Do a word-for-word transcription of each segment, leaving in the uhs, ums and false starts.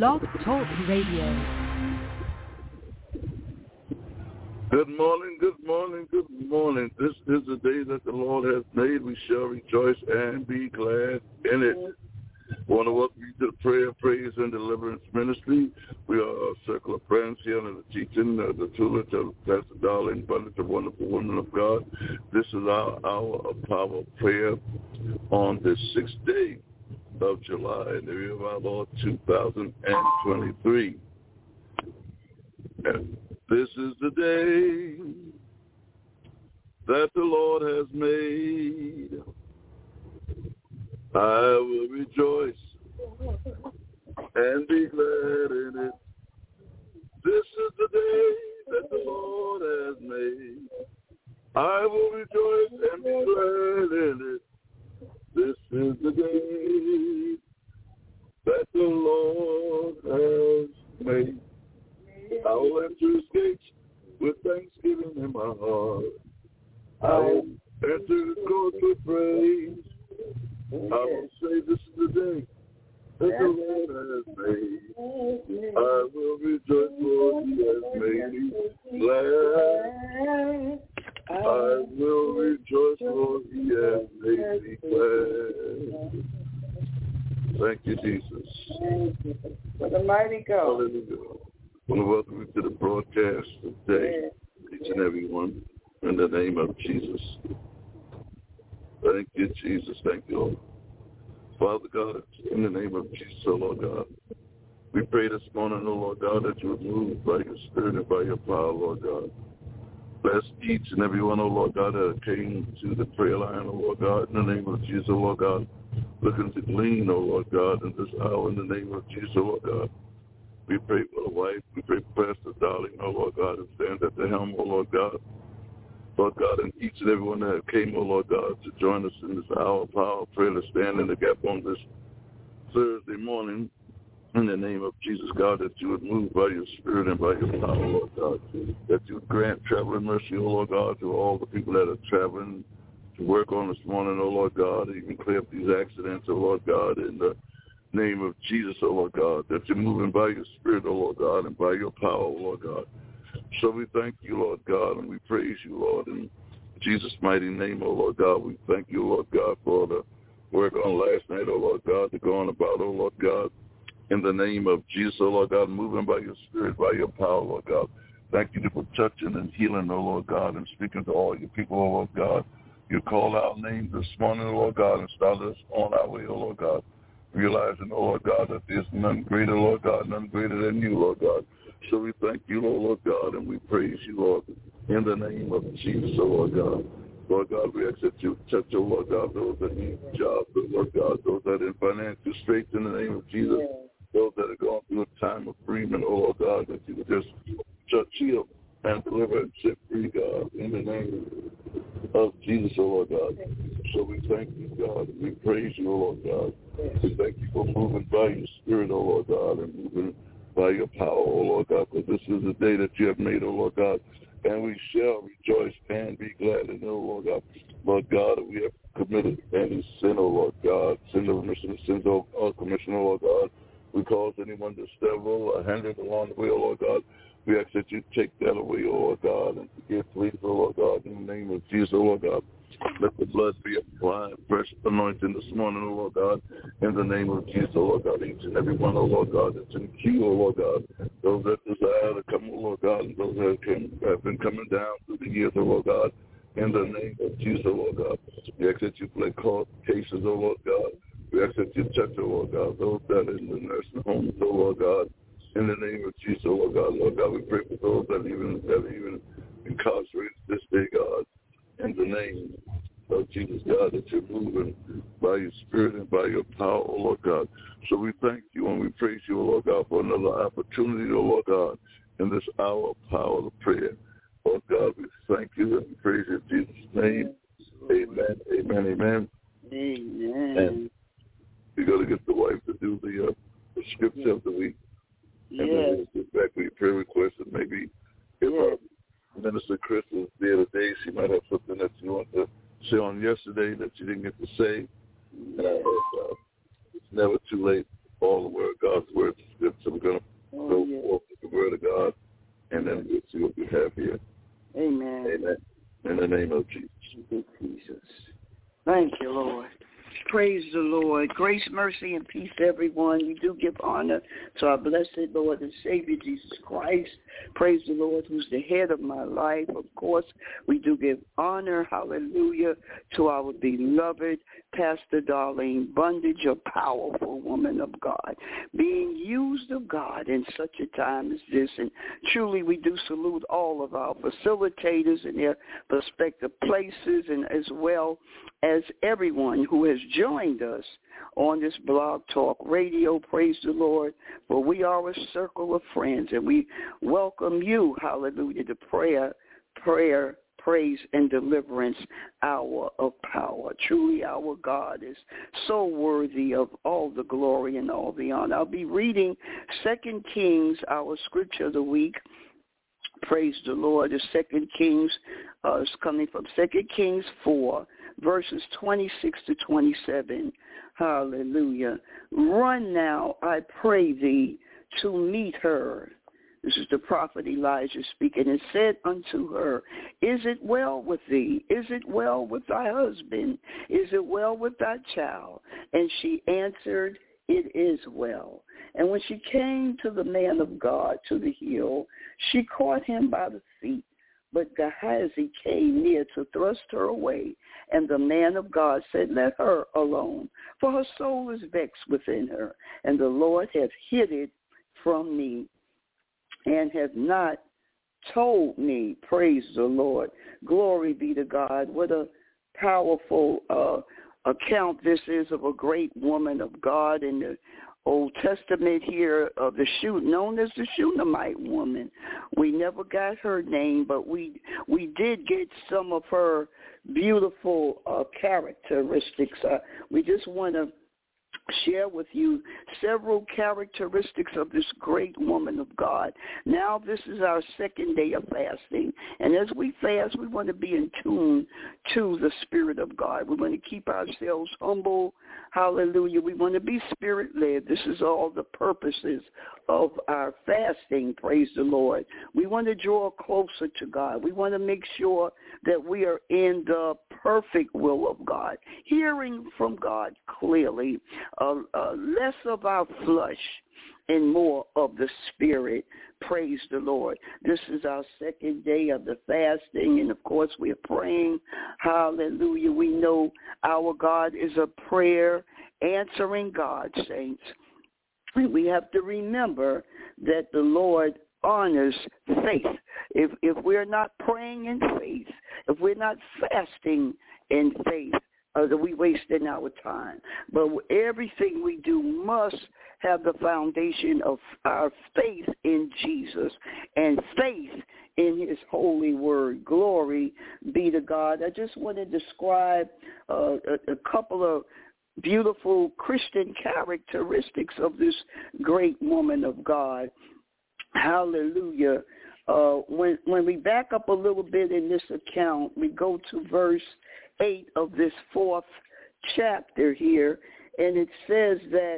Blog Talk Radio. Good morning, good morning, good morning. This is the day that the Lord has made. We shall rejoice and be glad in it. I want to welcome you to the Prayer, Praise, and Deliverance Ministry. We are a circle of friends here under the teaching of the tutelage of Pastor Darlene Bundy, the wonderful woman of God. This is our hour of power of prayer on the sixth day of July in the year of our Lord two thousand twenty-three. And this is the day that the Lord has made. I will rejoice and be glad in it. This is the day that the Lord has made. I will rejoice and be glad in it. This is the day that the Lord has made. I will enter his gates with thanksgiving in my heart. I will enter his courts with praise. I will say this is the day that the Lord has made. I will rejoice, for he has made me glad. I will rejoice, for he has made me glad. Thank you, Jesus. For the mighty God. Hallelujah. I want to welcome you to the broadcast today, each and every one, in the name of Jesus. Thank you, Jesus. Thank you, Lord. Father God, in the name of Jesus, oh Lord God, we pray this morning, oh Lord God, that you would move by your spirit and by your power, Lord God. Bless each and every one, oh Lord God, that came to the prayer line, oh Lord God, in the name of Jesus, oh Lord God, looking to glean, oh Lord God, in this hour, in the name of Jesus, oh Lord God. We pray for the wife. We pray for Pastor Darlene, oh Lord God, who stands at the helm, oh Lord God. Lord God, and each and everyone that came, oh Lord God, to join us in this hour of power of prayer to stand in the gap on this Thursday morning, in the name of Jesus, God, that you would move by your spirit and by your power, Lord God, that you would grant traveling mercy, oh Lord God, to all the people that are traveling to work on this morning, oh Lord God, even clear up these accidents, oh Lord God, in the name of Jesus, oh Lord God, that you're moving by your spirit, oh Lord God, and by your power, oh Lord God. So we thank you, Lord God, and we praise you, Lord, in Jesus' mighty name, oh Lord God. We thank you, Lord God, for the work on last night, oh Lord God, to go on about, oh Lord God, in the name of Jesus, oh Lord God, moving by your spirit, by your power, Lord God. Thank you for touching and healing, oh Lord God, and speaking to all your people, oh Lord God. You called our names this morning, oh Lord God, and started us on our way, oh Lord God, realizing, oh Lord God, that there's none greater, Lord God, none greater than you, Lord God. So we thank you, oh Lord God, and we praise you, Lord, in the name of Jesus, oh Lord God. Lord God, we ask that you touch, oh Lord God, those that need jobs, oh Lord God, those that are in financial straits in the name of Jesus, those that are going through a time of bereavement, oh Lord God, that you would just touch, heal, and deliver and set free, God, in the name of Jesus, oh Lord God. So we thank you, God, and we praise you, oh Lord God. We thank you for moving by your spirit, oh Lord God, and moving by your power, oh Lord God, because this is the day that you have made, oh Lord God, and we shall rejoice and be glad in it, oh Lord God. Lord God, we have committed any sin, oh Lord God, sin of remission of sins, oh uh, commission, oh Lord God. We cause anyone to stumble or hindered along the way, oh Lord God. We ask that you take that away, oh Lord God, and forgive, please, oh Lord God, in the name of Jesus, oh Lord God. Let the blood be applied, fresh anointing this morning, oh Lord God, in the name of Jesus, oh Lord God, each and every one, oh Lord God, that's in queue, oh Lord God, those that desire to come, oh Lord God, and those that can, have been coming down through the years, oh Lord God, in the name of Jesus, oh Lord God. We ask that you play court cases, oh Lord God. We ask that you touch, oh Lord God, those that are in the nursing homes, oh Lord God, in the name of Jesus, oh Lord God. Lord God, we pray for those that even that are even incarcerated this day, God, in the name of Jesus, God, that you're moving by your spirit and by your power, oh Lord God. So we thank you and we praise you, oh Lord God, for another opportunity, oh Lord God, in this hour of power of prayer. Lord God, we thank you and we praise you in Jesus' name. Amen, amen, amen. Amen. And we're going to get the wife to do the, uh, the scripture of the week. And yes. then we'll get back with your prayer requests, and maybe if yes. uh, Minister Chris was there today, she might have something that you want to say on yesterday that you didn't get to say. And I hope uh, it's never too late. All the word, God's word is good, so we're Praise the Lord. Grace, mercy, and peace to everyone. We do give honor to our blessed Lord and Savior, Jesus Christ. Praise the Lord, who's the head of my life. Of course, we do give honor, hallelujah, to our beloved Pastor Darlene Bundage, a powerful woman of God, being used of God in such a time as this. And truly, we do salute all of our facilitators in their respective places, and as well as everyone who has joined us on this Blog Talk Radio. Praise the Lord, for we are a circle of friends, and we welcome you, hallelujah, to prayer, prayer, praise, and deliverance hour of power. Truly, our God is so worthy of all the glory and all the honor. I'll be reading Second Kings, our scripture of the week. Praise the Lord. The Second Kings uh, is coming from Second Kings four, verses twenty-six to twenty-seven. Hallelujah. Run now, I pray thee, to meet her. This is the prophet Elijah speaking, and said unto her, Is it well with thee? Is it well with thy husband? Is it well with thy child? And she answered, It is well. And when she came to the man of God, to the hill, she caught him by the feet. But Gehazi came near to thrust her away. And the man of God said, Let her alone, for her soul is vexed within her. And the Lord hath hid it from me, and hath not told me. Praise the Lord. Glory be to God. What a powerful uh, account this is of a great woman of God in the Old Testament here, of the shoot known as the Shunammite woman. We never got her name, but we we did get some of her beautiful uh, characteristics. Uh, we just want to share with you several characteristics of this great woman of God. Now this is our second day of fasting, and as we fast, we want to be in tune to the Spirit of God. We want to keep ourselves humble. Hallelujah. We want to be Spirit-led. This is all the purposes of our fasting. Praise the Lord. We want to draw closer to God. We want to make sure that we are in the perfect will of God, hearing from God clearly, uh, uh, less of our flesh and more of the Spirit. Praise the Lord. This is our second day of the fasting, and of course we are praying. Hallelujah. We know our God is a prayer answering God, saints. And we have to remember that the Lord honors faith. If if we're not praying in faith, if we're not fasting in faith, uh, that we wasting our time. But everything we do must have the foundation of our faith in Jesus and faith in his holy word. Glory be to God. I just want to describe uh, a, a couple of beautiful Christian characteristics of this great woman of God. Hallelujah. Uh, when when we back up a little bit in this account, we go to verse eight of this fourth chapter here, and it says that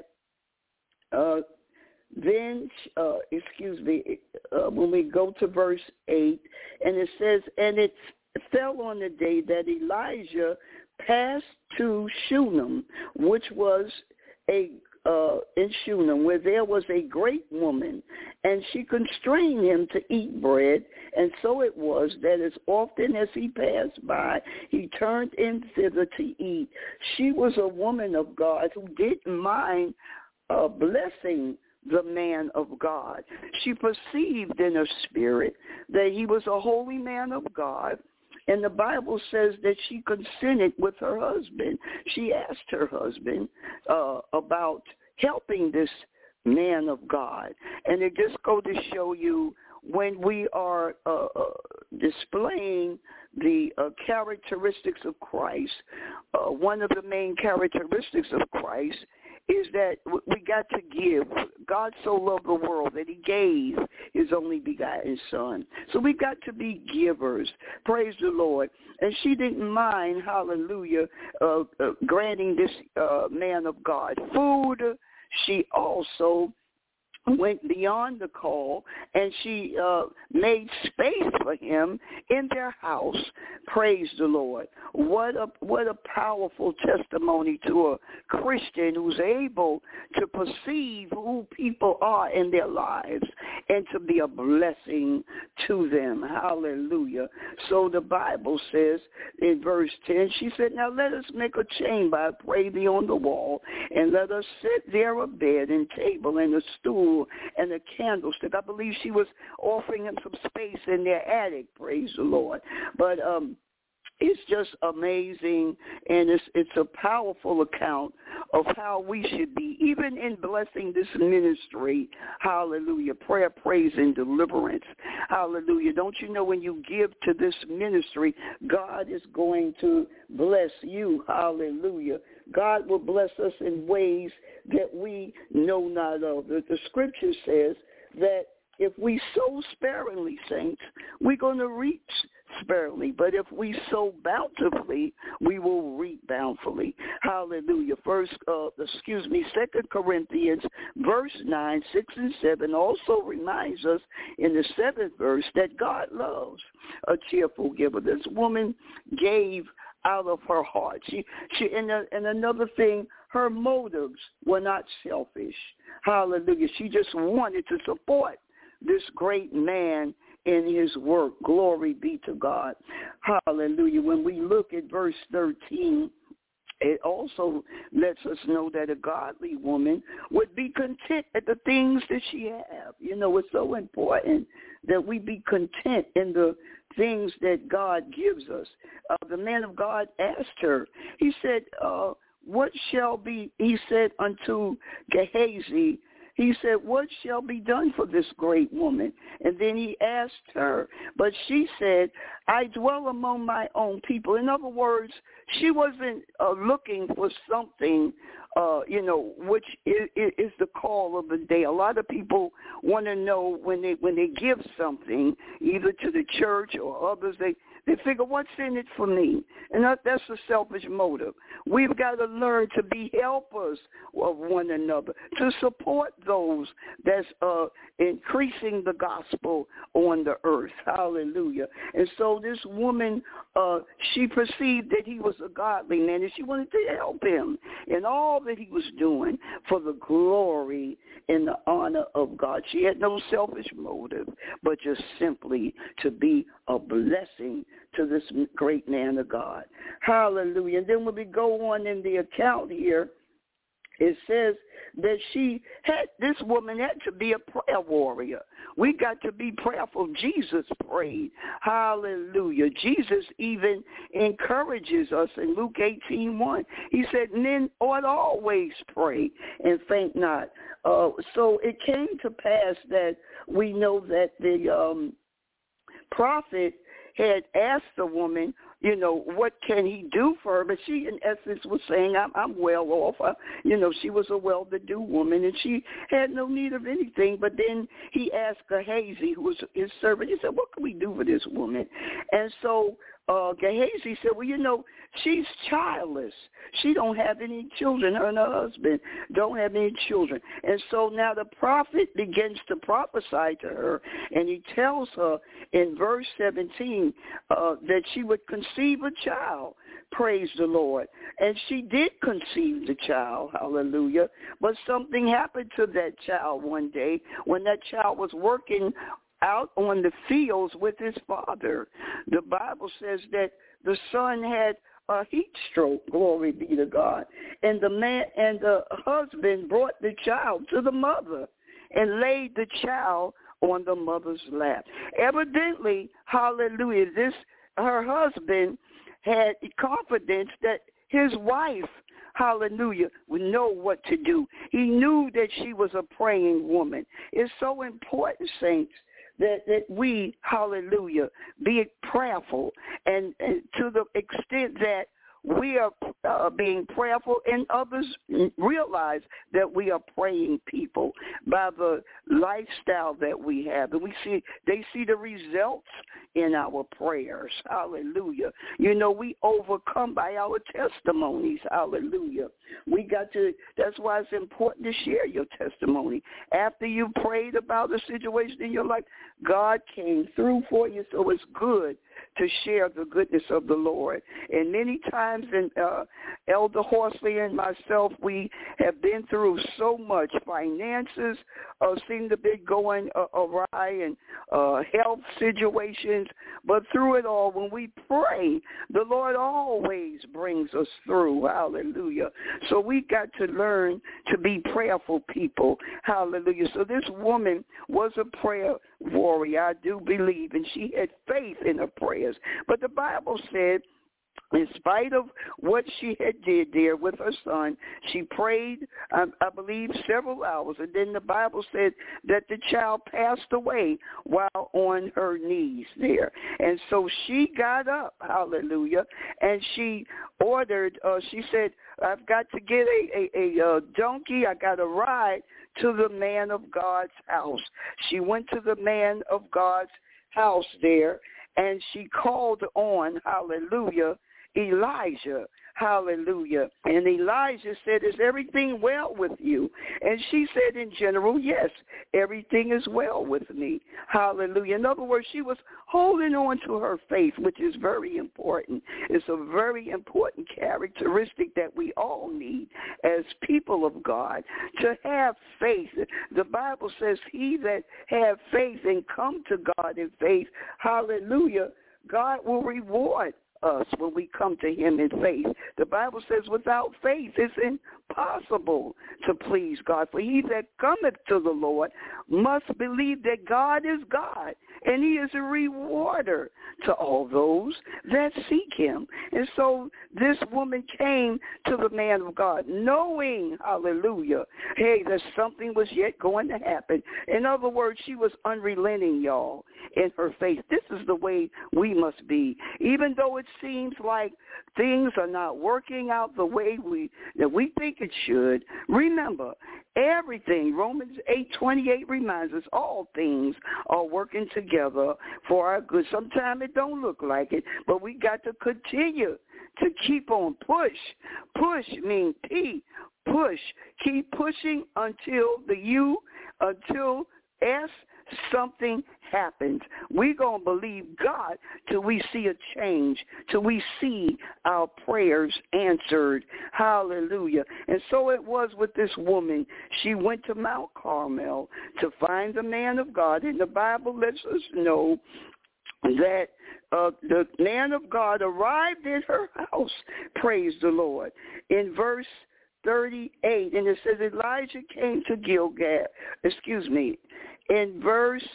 uh, then, uh, excuse me, uh, when we go to verse eight, and it says, and it fell on the day that Elijah passed to Shunem, which was a Uh, in Shunem, where there was a great woman, and she constrained him to eat bread. And so it was that as often as he passed by, he turned in thither to eat. She was a woman of God who didn't mind uh, blessing the man of God. She perceived in her spirit that he was a holy man of God. And the Bible says that she consented with her husband. She asked her husband uh, about helping this man of God. And it just goes to show you, when we are uh, uh, displaying the uh, characteristics of Christ, uh, one of the main characteristics of Christ is that we got to give. God so loved the world that he gave his only begotten son. So we got to be givers. Praise the Lord. And she didn't mind, hallelujah, uh, uh, granting this uh, man of God food. She also went beyond the call, and she uh, made space for him in their house. Praise the Lord. What a what a powerful testimony to a Christian who's able to perceive who people are in their lives and to be a blessing to them. Hallelujah. So the Bible says in verse ten, she said, now let us make a chamber, I pray thee, on the wall, and let us set there a bed and table and a stool and a candlestick. I believe she was offering him some space in their attic, praise the Lord. But um, it's just amazing, and it's it's a powerful account of how we should be, even in blessing this ministry. Hallelujah. Prayer, praise, and deliverance. Hallelujah. Don't you know when you give to this ministry, God is going to bless you. Hallelujah. God will bless us in ways that we know not of. The, the scripture says that if we sow sparingly, saints, we're going to reap sparingly. But if we sow bountifully, we will reap bountifully. Hallelujah. First, uh, excuse me, Second Corinthians, verse nine, six, and seven also reminds us in the seventh verse that God loves a cheerful giver. This woman gave out of her heart. She, she, and, uh, and another thing, her motives were not selfish. Hallelujah. She just wanted to support this great man in his work. Glory be to God. Hallelujah. When we look at verse thirteen, it also lets us know that a godly woman would be content at the things that she have. You know, it's so important that we be content in the things that God gives us. Uh, the man of God asked her, he said, uh, what shall be, he said unto Gehazi, he said, what shall be done for this great woman? And then he asked her, but she said, I dwell among my own people. In other words, she wasn't uh, looking for something, uh, you know, which is, is the call of the day. A lot of people want to know when they when they give something, either to the church or others, they They figure, what's in it for me? And that, that's a selfish motive. We've got to learn to be helpers of one another, to support those that's uh, increasing the gospel on the earth. Hallelujah. And so this woman, uh, she perceived that he was a godly man, and she wanted to help him in all that he was doing for the glory and the honor of God. She had no selfish motive, but just simply to be a blessing to this great man of God. Hallelujah. And then when we go on in the account here, it says that she had, this woman had to be a prayer warrior. We got to be prayerful. Jesus prayed. Hallelujah. Jesus even encourages us in Luke eighteen one. He said, men ought always pray and faint not. Uh, so it came to pass that we know that the um, prophet had asked the woman, you know, what can he do for her? But she, in essence, was saying, I'm, I'm well off. Uh, you know, she was a well-to-do woman, and she had no need of anything. But then he asked Gehazi, who was his servant, he said, what can we do for this woman? And so uh, Gehazi said, well, you know, she's childless. She don't have any children. Her and her husband don't have any children. And so now the prophet begins to prophesy to her, and he tells her in verse seventeen uh, that she would conceive a child. Praise the Lord. And she did conceive the child, hallelujah. But something happened to that child one day when that child was working out on the fields with his father. The Bible says that the son had a heat stroke, glory be to God. And the man and the husband brought the child to the mother and laid the child on the mother's lap. Evidently, hallelujah, this her husband had confidence that his wife, hallelujah, would know what to do. He knew that she was a praying woman. It's so important, saints, that, that we, hallelujah, be prayerful, and, and to the extent that we are uh, being prayerful, and others realize that we are praying people by the lifestyle that we have. And we see they see the results in our prayers. Hallelujah. You know, we overcome by our testimonies. Hallelujah. We got to, that's why it's important to share your testimony. After you prayed about a situation in your life, God came through for you, so it's good to share the goodness of the Lord. And many times, in uh, Elder Horsley and myself, we have been through so much. Finances uh, seem to be going uh, awry, and uh, health situations. But through it all, when we pray, the Lord always brings us through. Hallelujah. So we got to learn to be prayerful people. Hallelujah. So this woman was a prayer warrior, I do believe, and she had faith in her prayers. But the Bible said, in spite of what she had did there with her son, she prayed, I, I believe, several hours. And then the Bible said that the child passed away while on her knees there. And so she got up, hallelujah, and she ordered, uh, she said, I've got to get a, a, a, a donkey. I got to ride to the man of God's house. She went to the man of God's house there, and she called on, hallelujah, Elijah, hallelujah. And Elijah said, is everything well with you? And she said, in general, yes, everything is well with me, hallelujah. In other words, she was holding on to her faith, which is very important. It's a very important characteristic that we all need as people of God, to have faith. The Bible says, he that have faith and come to God in faith, hallelujah, God will reward us when we come to him in faith. The Bible says without faith it's impossible to please God. For he that cometh to the Lord must believe that God is God, and he is a rewarder to all those that seek him. And so this woman came to the man of God knowing, hallelujah, hey, that something was yet going to happen. In other words, she was unrelenting, y'all, in her faith. This is the way we must be. Even though it seems like things are not working out the way we that we think it should, remember, everything, Romans eight twenty-eight reminds us, all things are working together for our good. Sometimes it don't look like it, but we got to continue to keep on push. Push means P, push. Keep pushing until the U, until S, something happens. We're going to believe God till we see a change, till we see our prayers answered. Hallelujah. And so it was with this woman. She went to Mount Carmel to find the man of God. And the Bible lets us know that uh, the man of God arrived at her house. Praise the Lord. In verse thirty-eight, and it says Elijah came to Gilgal. Excuse me. In verse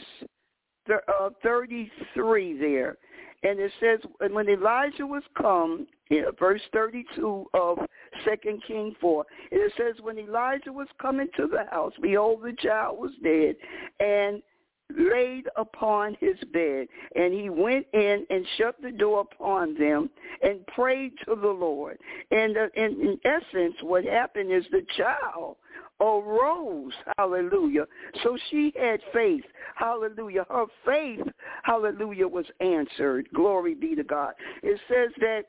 uh, thirty-three there, and it says, and when Elijah was come, yeah, verse thirty-two of Second Kings four, and it says, when Elijah was coming to the house, behold, the child was dead, and laid upon his bed. And he went in and shut the door upon them and prayed to the Lord. And uh, in, in essence, what happened is the child arose, hallelujah. So she had faith, hallelujah. Her faith, hallelujah, was answered. Glory be to God. It says that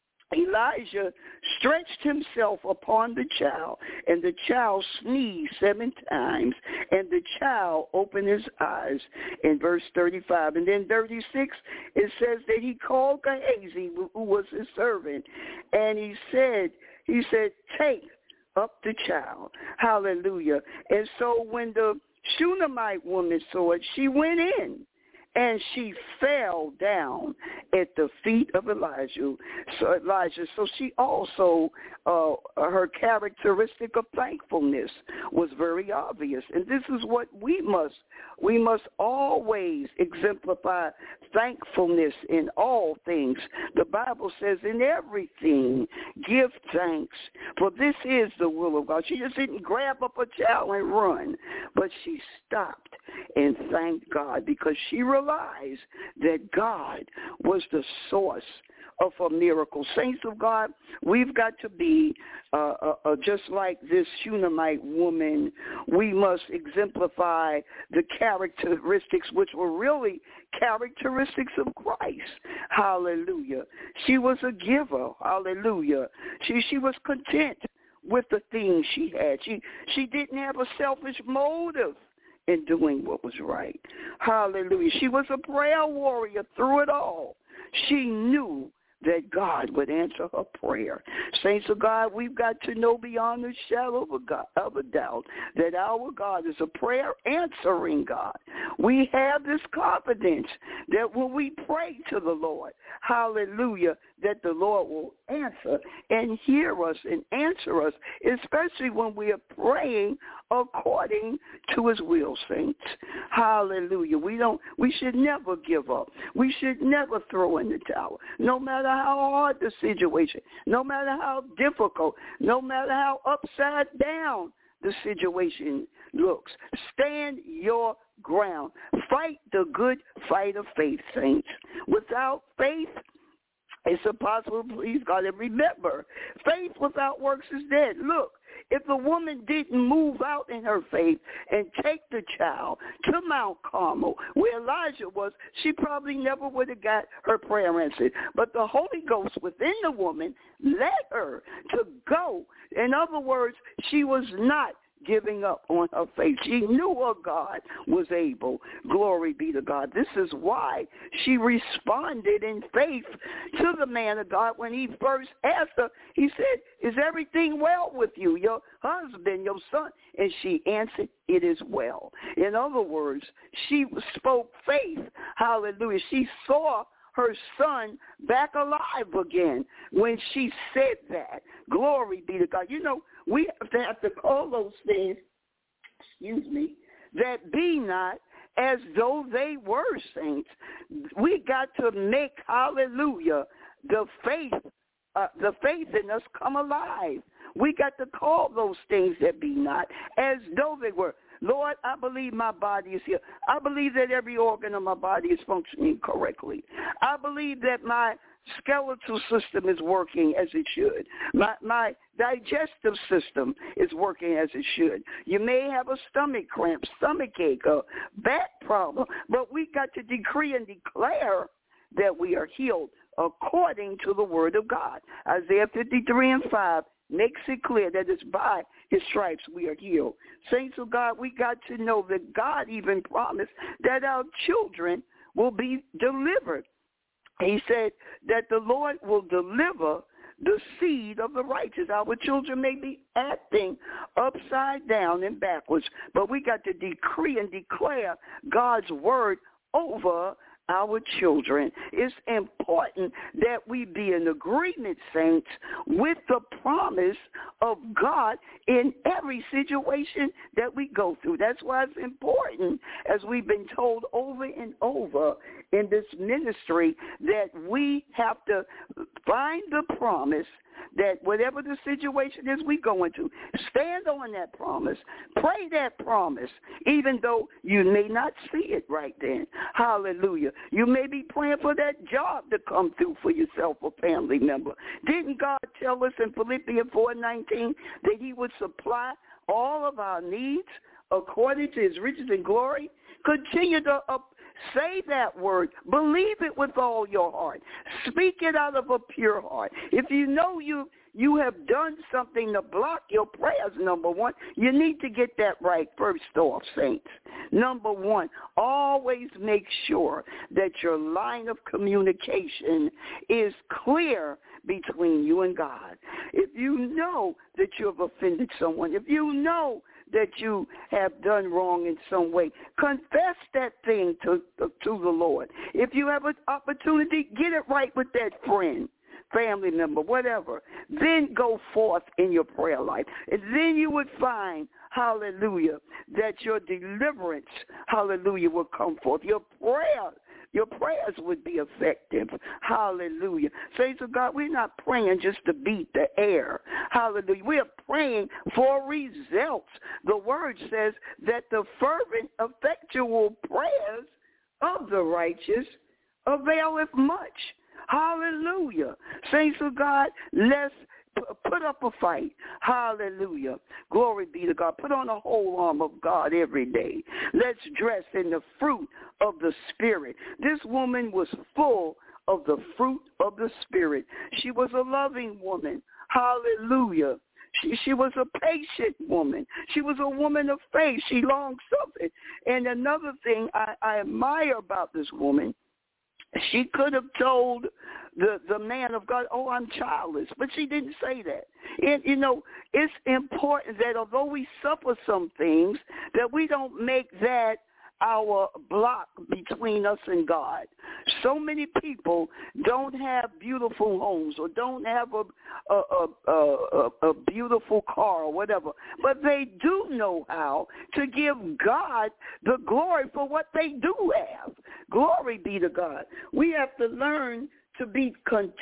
Elijah stretched himself upon the child, and the child sneezed seven times, and the child opened his eyes, in verse thirty-five. And then thirty-six, it says that he called Gehazi, who was his servant, and he said, he said, take up the child. Hallelujah. And so when the Shunammite woman saw it, she went in, and she fell down at the feet of Elijah. So Elijah. So she also, uh, her characteristic of thankfulness was very obvious. And this is what we must, we must always exemplify thankfulness in all things. The Bible says, in everything, give thanks, for this is the will of God. She just didn't grab up a child and run, but she stopped and thanked God because she realized that God was the source of a miracle. Saints of God, we've got to be uh, uh, uh, just like this Shunammite woman. We must exemplify the characteristics which were really characteristics of Christ. Hallelujah. She was a giver. Hallelujah. She she was content with the things she had. She she didn't have a selfish motive in doing what was right. Hallelujah. She was a prayer warrior through it all. She knew that God would answer her prayer. Saints of God, we've got to know beyond the shadow of a, God, of a doubt that our God is a prayer-answering God. We have this confidence that when we pray to the Lord, hallelujah, that the Lord will answer and hear us and answer us, especially when we are praying according to his will, saints. Hallelujah. We don't we should never give up. We should never throw in the towel. No matter how hard the situation, no matter how difficult, no matter how upside down the situation looks. Stand your ground. Fight the good fight of faith, saints. Without faith, it's impossible to please God. And remember, faith without works is dead. Look, if the woman didn't move out in her faith and take the child to Mount Carmel, where Elijah was, she probably never would have got her prayer answered. But the Holy Ghost within the woman led her to go. In other words, she was not giving up on her faith. She knew her God was able. Glory be to God. This is why she responded in faith to the man of God when he first asked her. He said, is everything well with you, your husband, your son? And she answered, it is well. In other words, she spoke faith. Hallelujah. She saw her son back alive again when she said that. Glory be to God. You know, we have to, have to call those things, excuse me, that be not as though they were, saints. We got to make, hallelujah, the faith, uh, the faith in us come alive. We got to call those things that be not as though they were. Lord, I believe my body is here. I believe that every organ of my body is functioning correctly. I believe that my skeletal system is working as it should. My, my digestive system is working as it should. You may have a stomach cramp, stomach ache, a back problem, but we got to decree and declare that we are healed according to the word of God. Isaiah fifty-three and five makes it clear that it's by his stripes we are healed. Saints of God, we got to know that God even promised that our children will be delivered. He said that the Lord will deliver the seed of the righteous. Our children may be acting upside down and backwards, but we got to decree and declare God's word over our children. It's important that we be in agreement, saints, with the promise of God in every situation that we go through. That's why it's important, as we've been told over and over in this ministry, that we have to find the promise that whatever the situation is we go into, stand on that promise, pray that promise, even though you may not see it right then. Hallelujah. You may be praying for that job to come through for yourself or family member. Didn't God tell us in Philippians four nineteen that he would supply all of our needs according to his riches and glory? Continue to up. Say that word. Believe it with all your heart. Speak it out of a pure heart. If you know you you have done something to block your prayers, number one, you need to get that right first off, saints. Number one, always make sure that your line of communication is clear between you and God. If you know that you have offended someone, if you know that you have done wrong in some way, confess that thing to, to, to the Lord. If you have an opportunity, get it right with that friend, family member, whatever. Then go forth in your prayer life. And then you would find, hallelujah, that your deliverance, hallelujah, will come forth. Your prayer Your prayers would be effective. Hallelujah. Saints of God, we're not praying just to beat the air. Hallelujah. We are praying for results. The word says that the fervent, effectual prayers of the righteous availeth much. Hallelujah. Saints of God, let's put up a fight. Hallelujah. Glory be to God. Put on the whole arm of God every day. Let's dress in the fruit of the Spirit. This woman was full of the fruit of the Spirit. She was a loving woman. Hallelujah. She, she was a patient woman. She was a woman of faith. She long-suffering. And another thing I, I admire about this woman, she could have told the, the man of God, oh, I'm childless, but she didn't say that. And, you know, it's important that although we suffer some things, that we don't make that our block between us and God. So many people don't have beautiful homes or don't have a a, a, a, a beautiful car or whatever, but they do know how to give God the glory for what they do have. Glory be to God. We have to learn to be content,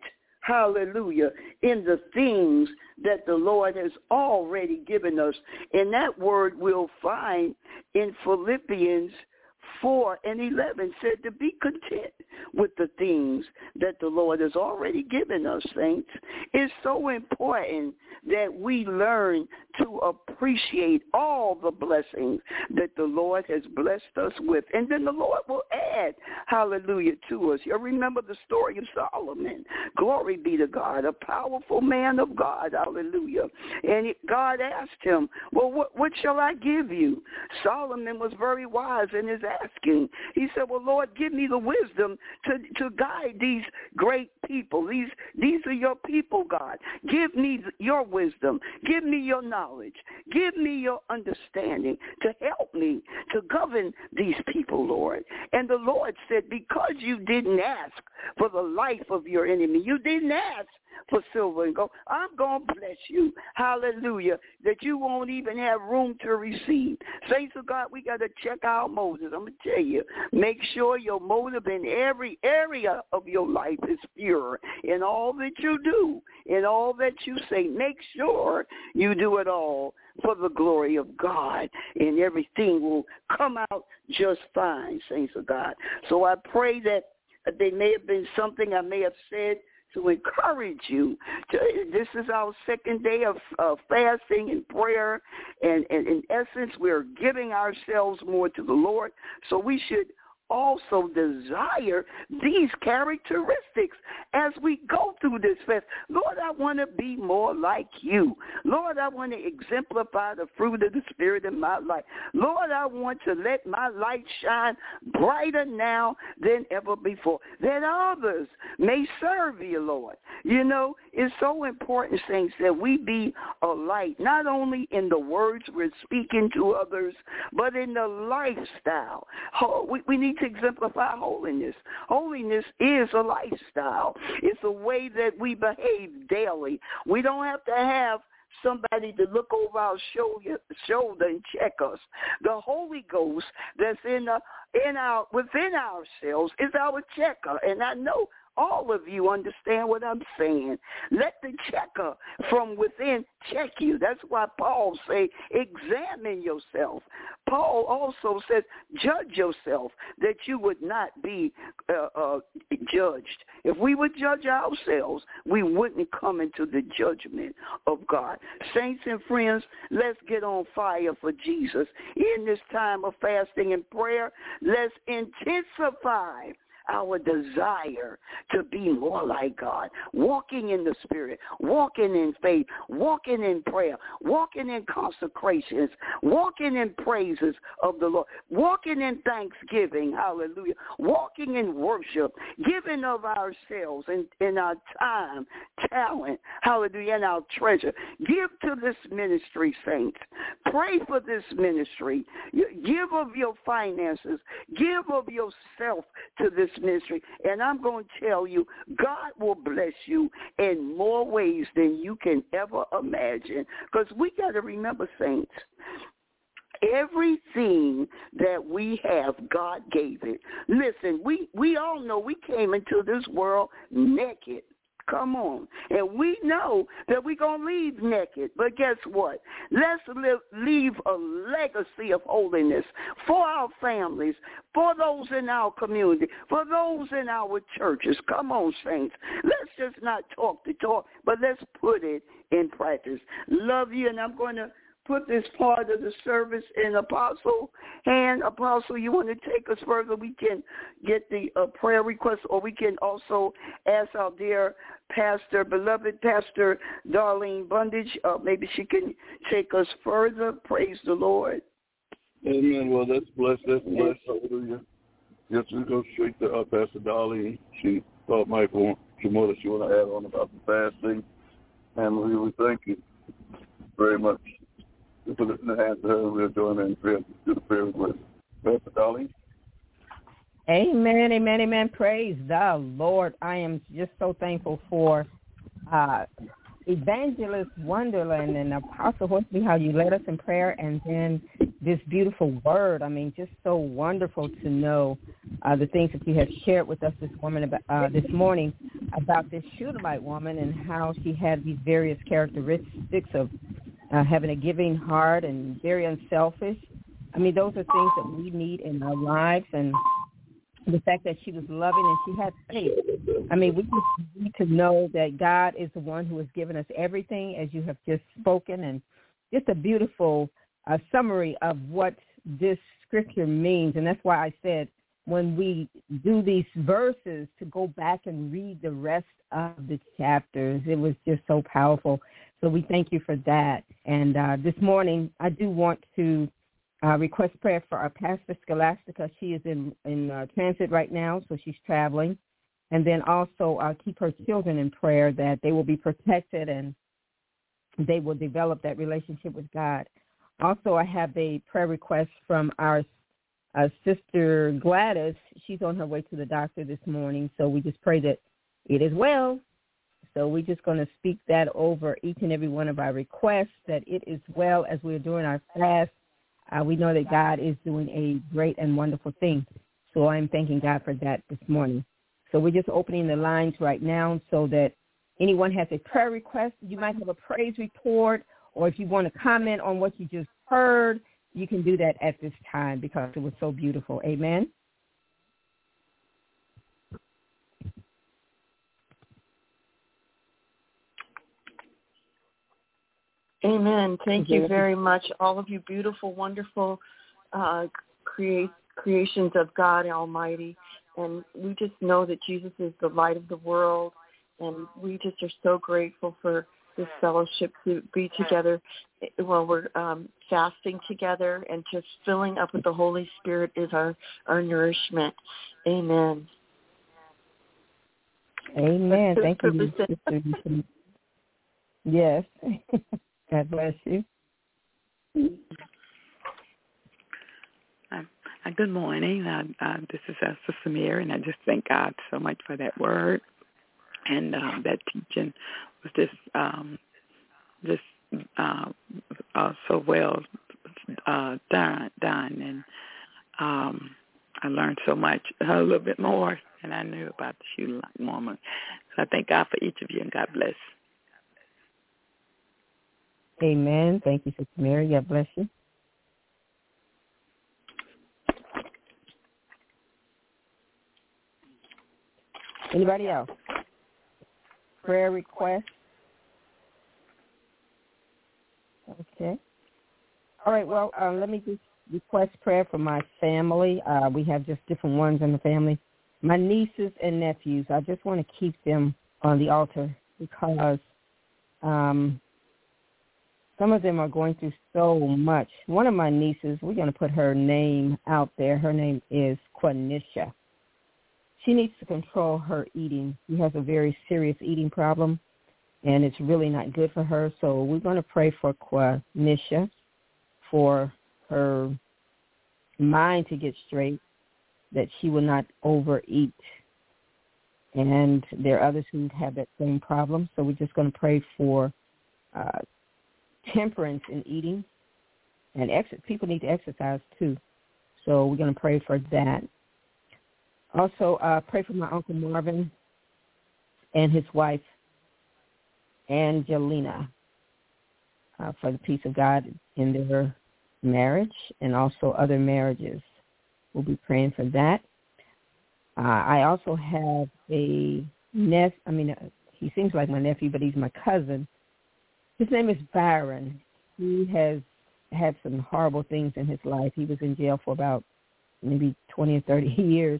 hallelujah, in the things that the Lord has already given us. And that word we'll find in Philippians four and eleven, said to be content with the things that the Lord has already given us, saints. It's so important that we learn to appreciate all the blessings that the Lord has blessed us with. And then the Lord will add, hallelujah, to us. You remember the story of Solomon. Glory be to God, a powerful man of God, hallelujah. And God asked him, well, what, what shall I give you? Solomon was very wise in his asking. He said, well, Lord, give me the wisdom to, to guide these great people. These, these are your people, God. Give me your wisdom. Give me your knowledge. Give me your understanding to help me to govern these people, Lord. And the Lord said, because you didn't ask for the life of your enemy, you didn't ask for silver and gold, I'm going to bless you, hallelujah, that you won't even have room to receive. Saints of God, we got to check our motives. I'm going to tell you, make sure your motive in every area of your life is pure. In all that you do, in all that you say, make sure you do it all for the glory of God, and everything will come out just fine, saints of God. So I pray that there may have been something I may have said to encourage you. To, this is our second day of uh, fasting and prayer, and, and in essence, we're giving ourselves more to the Lord, so we should also desire these characteristics as we go through this fast. Lord, I want to be more like you. Lord, I want to exemplify the fruit of the Spirit in my life. Lord, I want to let my light shine brighter now than ever before, that others may serve you, Lord. You know, it's so important, saints, that we be a light, not only in the words we're speaking to others, but in the lifestyle. We, we need to exemplify holiness. Holiness is a lifestyle. It's a way that we behave daily. We don't have to have somebody to look over our shoulder, shoulder and check us. The Holy Ghost that's in, the, in our within ourselves is our checker. And I know all of you understand what I'm saying. Let the checker from within check you. That's why Paul say, examine yourself. Paul also says, judge yourself, that you would not be uh, uh, judged. If we would judge ourselves, we wouldn't come into the judgment of God. Saints and friends, let's get on fire for Jesus. In this time of fasting and prayer, let's intensify our desire to be more like God, walking in the Spirit, walking in faith, walking in prayer, walking in consecrations, walking in praises of the Lord, walking in thanksgiving, hallelujah, walking in worship, giving of ourselves and in, in our time, talent, hallelujah, and our treasure. Give to this ministry, saints. Pray for this ministry. Give of your finances. Give of yourself to this ministry, and I'm going to tell you, God will bless you in more ways than you can ever imagine, because we got to remember, saints, everything that we have, God gave it. Listen, we, we all know we came into this world naked. Come on. And we know that we're going to leave naked. But guess what? Let's live, leave a legacy of holiness for our families, for those in our community, for those in our churches. Come on, saints. Let's just not talk the talk, but let's put it in practice. Love you, and I'm going to put this part of the service in Apostle hand. Apostle, you want to take us further? We can get the uh, prayer request, or we can also ask our dear pastor, beloved Pastor Darlene Bundage. Uh, maybe she can take us further. Praise the Lord. Amen. Well, that's blessed. That's blessed. Hallelujah. Yes, we go straight to uh, Pastor Darlene. She thought Michael, she wanted she want to add on about the fasting. And we would thank you very much. We put it in the hands of her, and we'll join in prayer to the prayer request. Pastor Darlene. Amen, amen, amen. Praise the Lord. I am just so thankful for uh, Evangelist Wonderland and Apostle Horsley, how you led us in prayer, and then this beautiful word. I mean, just so wonderful to know uh, the things that you have shared with us this woman about, uh, this morning about this Shunammite woman and how she had these various characteristics of Uh, having a giving heart and very unselfish. I mean, those are things that we need in our lives, and the fact that she was loving and she had faith. I mean, we just need to know that God is the one who has given us everything, as you have just spoken, and just a beautiful uh, summary of what this scripture means. And that's why I said when we do these verses to go back and read the rest of the chapters, it was just so powerful. So we thank you for that. And uh, this morning, I do want to uh, request prayer for our pastor, Scholastica. She is in, in uh, transit right now, so she's traveling. And then also uh, keep her children in prayer that they will be protected and they will develop that relationship with God. Also, I have a prayer request from our uh, sister Gladys. She's on her way to the doctor this morning, so we just pray that it is well. So we're just going to speak that over each and every one of our requests, that it is well as we're doing our fast. Uh, we know that God is doing a great and wonderful thing. So I'm thanking God for that this morning. So we're just opening the lines right now so that anyone has a prayer request, you might have a praise report, or if you want to comment on what you just heard, you can do that at this time because it was so beautiful. Amen. Amen. Thank you very much, all of you beautiful, wonderful uh, create, creations of God Almighty. And we just know that Jesus is the light of the world, and we just are so grateful for this fellowship to be together while we're um, fasting together, and just filling up with the Holy Spirit is our, our nourishment. Amen. Amen. Thank you, Sister. Yes. God bless you. Uh, uh, good morning. Uh, uh, this is uh, Sister Mary, and I just thank God so much for that word. And uh, that teaching was just, um, just uh, uh, so well uh, done, done. And um, I learned so much, a little bit more than I knew about the Shunammite woman. So I thank God for each of you, and God bless. Amen. Thank you, Sister Mary. God bless you. Anybody else? Prayer request? Okay. All right. Well, uh, let me just request prayer for my family. Uh, we have just different ones in the family. My nieces and nephews, I just want to keep them on the altar because um, some of them are going through so much. One of my nieces, we're going to put her name out there. Her name is Quanisha. She needs to control her eating. She has a very serious eating problem, and it's really not good for her. So we're going to pray for Quanisha, for her mind to get straight, that she will not overeat. And there are others who have that same problem. So we're just going to pray for uh, temperance in eating. And ex- people need to exercise too. So we're going to pray for that. Also, uh, pray for my Uncle Marvin and his wife, Angelina uh, for the peace of God in their marriage and also other marriages. We'll be praying for that. Uh, I also have a nephew. I mean, uh, he seems like my nephew, but he's my cousin. His name is Byron. He has had some horrible things in his life. He was in jail for about maybe twenty or thirty years.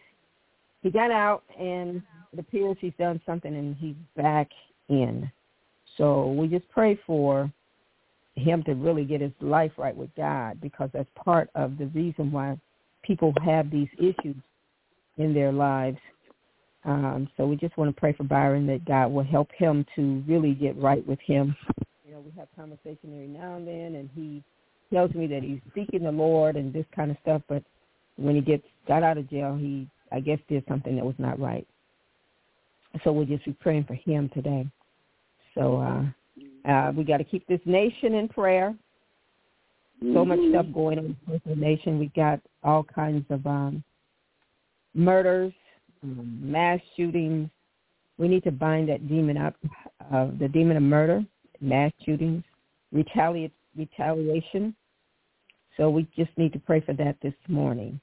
He got out, and it appears he's done something, and he's back in. So we just pray for him to really get his life right with God, because that's part of the reason why people have these issues in their lives. Um, so we just want to pray for Byron that God will help him to really get right with him. You know, we have conversation every now and then, and he tells me that he's seeking the Lord and this kind of stuff, but when he gets got out of jail, he, I guess, did something that was not right. So we'll just be praying for him today. So uh, uh, we got to keep this nation in prayer. So mm-hmm. much stuff going on in the nation. We got all kinds of um, murders, um, mass shootings. We need to bind that demon up, uh, the demon of murder, mass shootings, retaliate, retaliation. So we just need to pray for that this morning.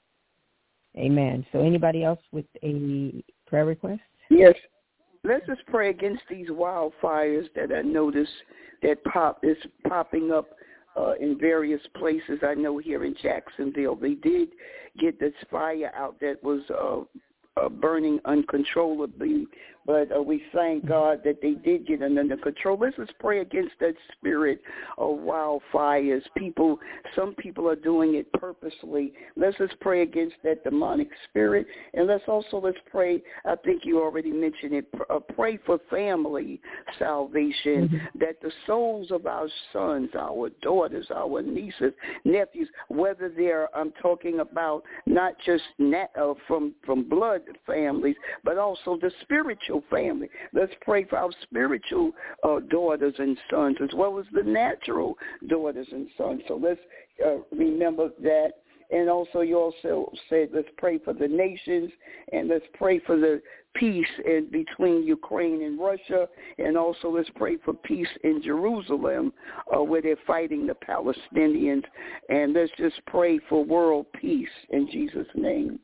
Amen. So anybody else with a prayer request? Yes. Let's just pray against these wildfires that I noticed that pop is popping up uh, in various places. I know here in Jacksonville, they did get this fire out that was uh, uh, burning uncontrollably, but uh, we thank God that they did get it under control. Let's just pray against that spirit of wildfires. People, some people are doing it purposely. Let's just pray against that demonic spirit, and let's also let's pray. I think you already mentioned it. Uh, pray for family salvation, mm-hmm. that the souls of our sons, our daughters, our nieces, nephews, whether they're I'm talking about not just nat, uh, from from blood families, but also the spiritual family. Let's pray for our spiritual uh, daughters and sons as well as the natural daughters and sons. So let's uh, remember that. And also you also said let's pray for the nations, and let's pray for the peace in between Ukraine and Russia, and also let's pray for peace in Jerusalem uh, where they're fighting the Palestinians. And let's just pray for world peace in Jesus' name.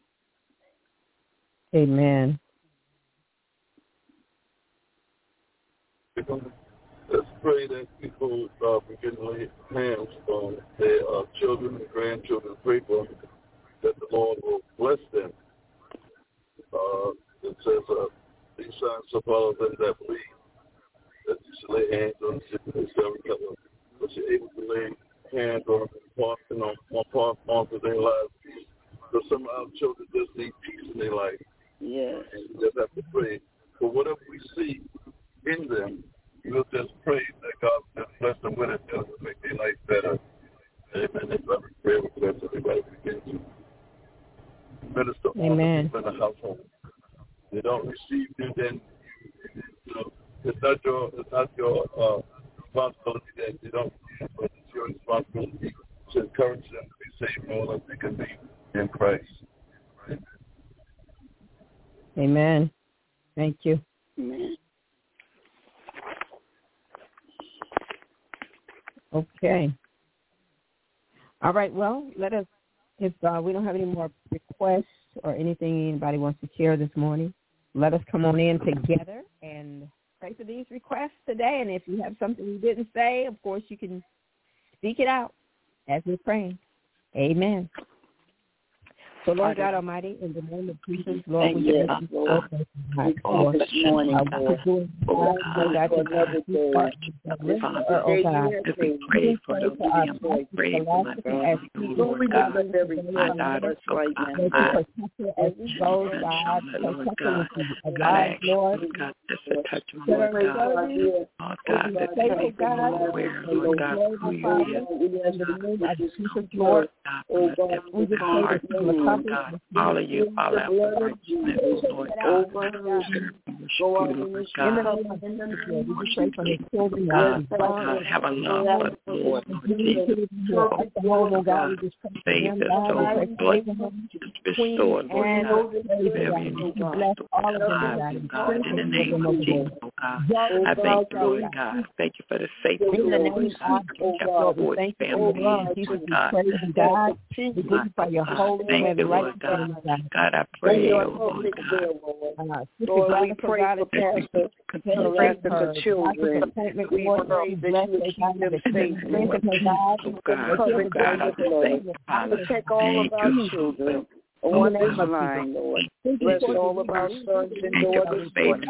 Amen. Let's pray that people uh, begin to lay hands on their uh, children and grandchildren. Pray for them, that the Lord will bless them. Uh, it says, uh, these signs shall follow them that believe, that you should lay hands on them, and recover. But you're able to lay hands on them and pass on, on, pass on to their lives. So some of our children just need peace in their life. Yes. And we just have to pray for whatever we see in them. We'll just pray that God will bless them with it, that will make their life better. Amen. That's our prayer request. Everybody begin to minister Amen. on the household. They don't receive you, then you know, it's not your it's not your uh, responsibility that they don't receive, but it's your responsibility to encourage them to be saved all that they can be in Christ. Amen. Amen. Thank you. Amen. Okay. All right. Well, let us, if uh, we don't have any more requests or anything anybody wants to share this morning, let us come on in together and pray for these requests today. And if you have something you didn't say, of course, you can speak it out as we're praying. Amen. So, Lord God Almighty, in the name of Jesus, Lord, we yes, thank you Lord. We call this morning, Lord. Oh, God, for another day. Oh, God. As we pray for those families, we pray for my family, Lord God, my daughters, oh God, my as we go, God, Lord God, God, I ask you, Lord God, just to touch them, Lord God, Lord God, that they may be aware, Lord God, who you is, Lord God, from the depths of their heart, Lord God, follow you, follow after righteousness, Lord God, serve Go out in this In the name of Jesus, Lord, we just pray for the children, God. God, have a love for the Lord, Lord Jesus. Oh, God, we just pray for them, God. We pray for them, Restore, Lord God, very you bless all of them, God. in the name of Jesus, oh God. I thank you, Lord God. Thank you for the safety, In the Lord name of Jesus, Lord, we thank you, oh God. Jesus, we praise you, God. We give you for your holy Thank you, Lord God. God, I pray, oh Lord God. Lord, we pray for Pastor, Pastor for children. We pray that you would keep them safe, Lord. Keep them covered by your blood. Protect all of our children on this line, Lord. Bless all of our sons and daughters, Lord.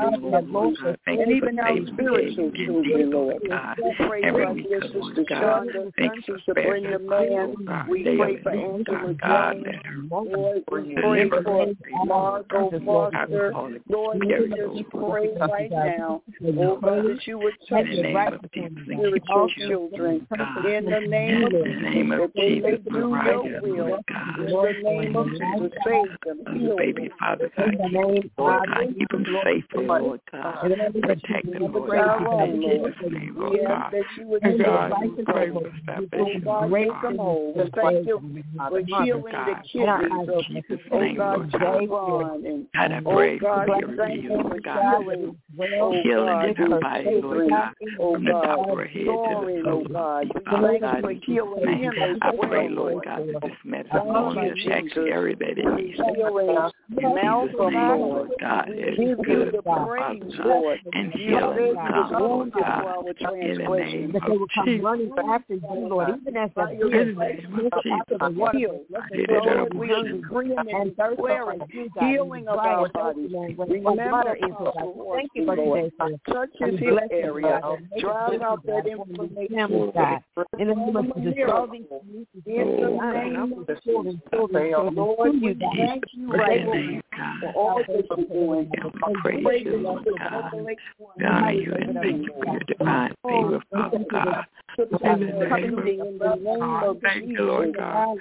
And even our spiritual children, Lord. We pray for our dear sister Shonda, Sister Brenda Man. We pray for Angela Jones. Lord, we pray for Margot Foster. Lord, we just pray right now, oh God, that you would touch spiritual children in the name of Jesus, that they may do your will in the name of Jesus. Save them, heal baby, Father God, keep, Lord God, keep them safe, Lord God, protect them, Lord God, in Jesus' name, Lord God, and God, we pray for salvation, Lord God, thank you for healing the kidneys of, Jesus' oh name, God, Lord and God, I pray God, for your thank you for Lord God, healing, healing in her body, Lord God, from the top of her head to the oh soles God, of we her thank you for healing him as I well, pray, Lord. Lord God, that this medicine will only attack the area that it needs. Healing Malcolm, Lord God, we give you the praise, Lord, and healing God, Lord God, in the name that they will come Jesus. running after you, Lord, even as the In the name of after the water. Lord, we are decreeing and declaring healing of our bodies. Remember, thank you, Lord. Touch his hip area. Drive out that inflammation, God. In the name of Jesus, all these in the name of children, children, Lord, we thank you right now for all that you're doing. Praise you, Lord God. We honor you and thank you for your divine favor, Father God. In the name of Jesus, thank you, Lord God.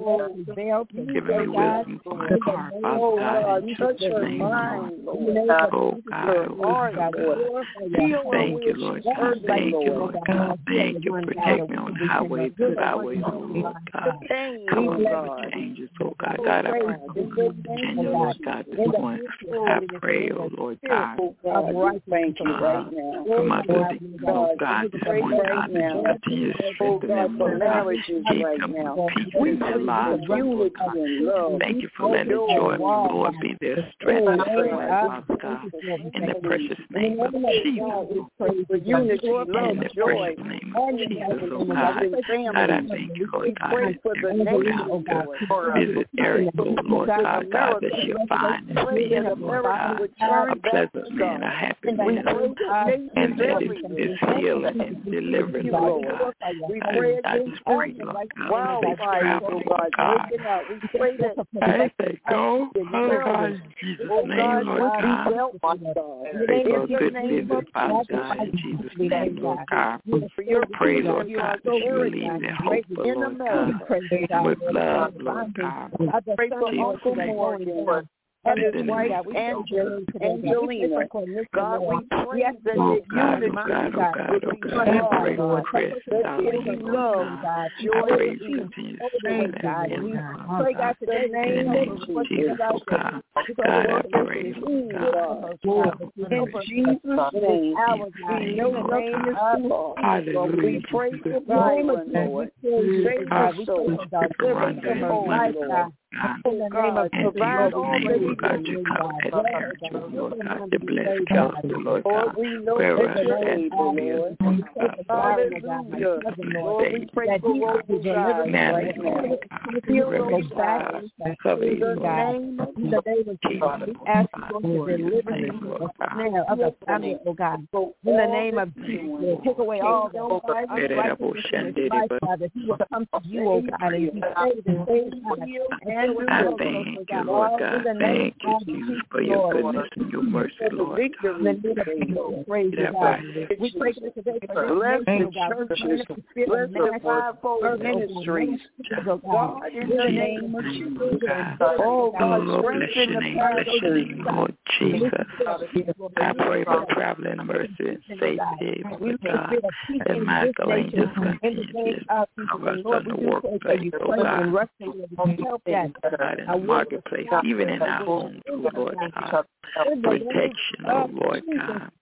Giving me wisdom for my car, Father God. In Jesus' name, Lord. Oh God, oh God. Thank you, Lord God. Thank you, Lord God. Thank you for protecting me on the highways and byways, oh Lord God. Cover me with your angels, oh God. God, I pray for Virginia, Lord God, this morning. I pray, oh Lord God. Thank you right now. For my sister, oh God, this morning, God, that you continue to strengthen them, Lord God. Keep them with peace in their lives, oh Lord God. Thank you for letting the joy of the Lord be their strength this morning, Father God. In the precious name of Jesus, oh God. In the precious name of Jesus, oh God. God, I thank you, Lord God, that you go down to visit Eric, oh Lord God, God, that she'll find this man, Lord God, a pleasant man, a happy man, and that it's, it's healing and deliverance, Lord God. I, I just pray, Lord God, for safe traveling, Lord God. I say go, oh God, in Jesus' name, Lord God. Pray for a good visit, Father God, in Jesus' name, Lord God. Pray, Lord God, that you will leave their hope, Lord God, and with love, Lord God. Pray for Uncle Morgan and his wife, Angel, Angelina. God, we pray that Oh the God, unity oh God, oh God, oh God. I pray for Chris, darling, Lord God. I pray you continue to strengthen him, Lord God. In the name of Jesus, oh God. God, I pray, Lord God. In Jesus' name, we know the name is the Lord. Hallelujah. We pray for Byron, Lord. Save our soul. Deliver us from home, Lord. Oh God, provide all that we God, you cover that territory, Lord God, to bless Kelsey, Lord God, wherever her able, Lord God. Hallelujah. Lord, we pray for Rose's eyes right now. Heal those eyes. Cover In you, the Lord name of In the name of Jesus, we ask you to deliver me from the snare of the family, oh God. In the name of Jesus, take away all the unrighteousness in his life, God, that he will come to you, oh God, and be saved and saved, God. and do I miracles, thank oh you, God. Lord In God. the name Thank you, of Jesus, Jesus, for your Lord. goodness and your mercy, Lord God. In the name of Jesus, praise you, God. We pray today for this Bless nation, the oh God. We pray churches. for the spirit Bless of the mass fivefold murder, oh God. ministries. Mass oh God. God, in In the the name name of of Jesus, Lord Jesus. God. Oh, God, Oh, bless strengthen your the name, bless your pastors. name, Lord Jesus. I pray for traveling mercy and safety, Lord God. And my angels continue to cover us on the workplace, oh God. Help that. God, in the marketplace, even in our homes, oh Lord God. Protection, oh Lord God.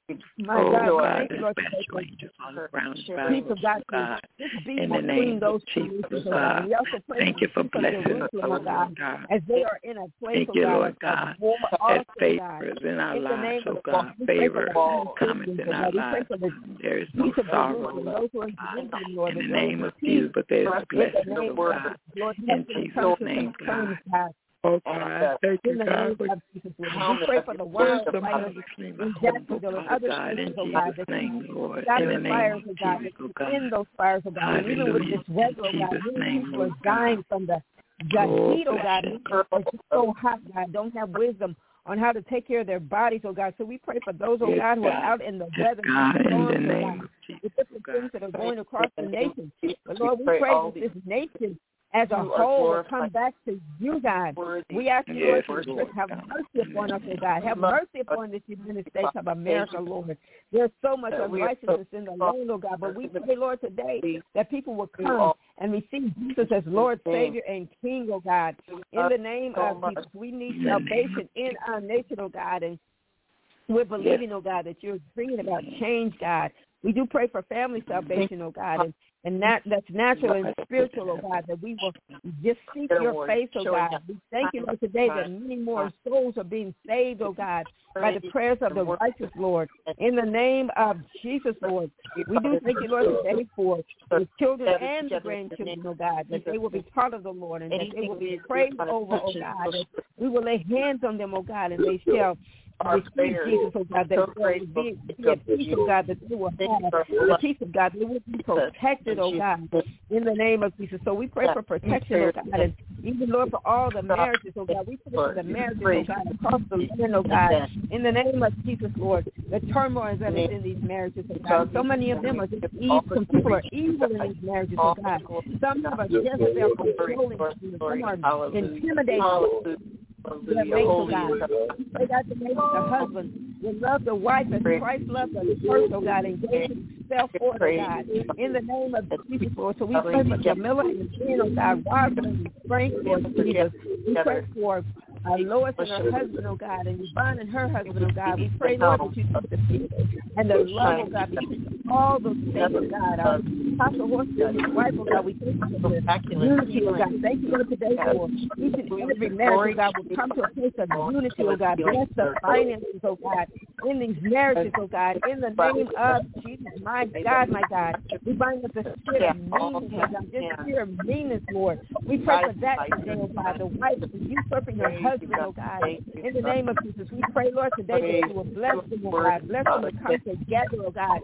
Oh God, dispatch your angels all around us, oh God. In the name of Jesus, God. Thank you for blessing us, oh Lord God. As they are in a place, Thank you, Lord God. As favor is in our lives, oh God. Favor cometh in our lives. There is no sorrow, Lord God. In the name of Jesus, but there is blessing, oh God. In Jesus' name, God. Oh God, thank you, God. For we pray for the wildfires in Jacksonville and other God, in places, oh God, Jesus' name, Lord. that In the the name fires, of oh God, Jesus, oh God. in those fires, oh God, and even with this weather, oh God, many people are dying from the, the heat, oh God, it's so hot, God, don't have wisdom on how to take care of their bodies, oh God. So we pray for those, oh God, who are out in the weather, God, in the storms, name oh God, of Jesus, the different things that are going across the nation. But Lord, we pray that this nation as a whole will come back to you, God. We ask you, Lord, to just have mercy upon us, oh God. Have mercy upon this United States of America, Lord. There's so much unrighteousness in the land, oh God. But we pray, Lord, today that people will come and receive Jesus as Lord, Savior, and King, oh God. In the name of Jesus, we need salvation in our nation, oh God. And we're believing, oh God, that you're bringing about change, God. We do pray for family salvation, oh God, and, and that, that's natural and spiritual, oh God, that we will just seek your face, oh God. We thank you, Lord, today that many more souls are being saved, oh God, by the prayers of the righteous, Lord. In the name of Jesus, Lord, we do thank you, Lord, today for the children and the grandchildren, oh God, that they will be part of the Lord and that they will be prayed over, oh God, that we will lay hands on them, oh God, and they shall receive Jesus, oh God, that there will be, be a peace of God that they will have, the peace of God, they will be protected, oh God, in the name of Jesus. So we pray for protection, oh God, and even, Lord, for all the marriages, oh God, we pray for the marriages, oh God, across the land, oh God, in the name of Jesus, Lord, the turmoil that is in these marriages, oh God. So many of them are just evil, some people are evil in these marriages, oh God. Some of us just are controlling, some are intimidating. That makes, oh God. Pray God to make the husband will love the wife as Christ loved us first, oh God, and gave himself for it, oh God. In the name of Jesus, Lord. So we pray for Jamila and Jen, oh God, Rosalind and Frank, Lord Jesus. We pray for uh, Lois and her husband, oh God, and Yvonne and her husband, oh God. We pray, Lord, that you keep the peace and the love, oh God, between all those things, oh God. Uh, Pastor Horton and his wife, oh God, we thank you for the unity, oh God. Thank you, Lord, today for each and every marriage, oh God, will come to a place of unity, oh God. Bless the finances, oh God, in these marriages, oh God. In the name of Jesus, my God, my God. We bind up the spirit of meanness, oh God. Just spirit of meanness, Lord. We pray for that today, oh God. The wife usurping her husband, oh God. In the name of Jesus, we pray, Lord, today that you will bless them, oh God. Bless them to come together, oh God.